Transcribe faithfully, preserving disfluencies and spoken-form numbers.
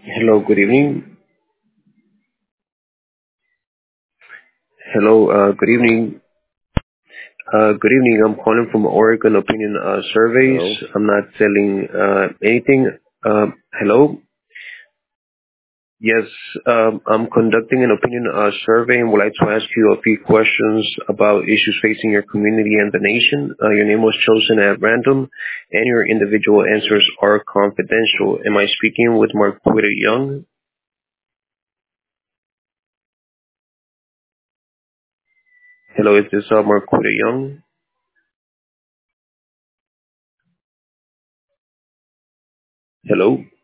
Hello, good evening. Hello, uh, good evening. Uh, good evening. I'm calling from Oregon Opinion uh, Surveys. Hello. I'm not selling uh, anything. Um, hello. Yes, um, I'm conducting an opinion uh, survey and would like to ask you a few questions about issues facing your community and the nation. Uh, your name was chosen at random, and your individual answers are confidential. Am I speaking with Marquita Young? Hello, is this uh, Marquita Young? Hello.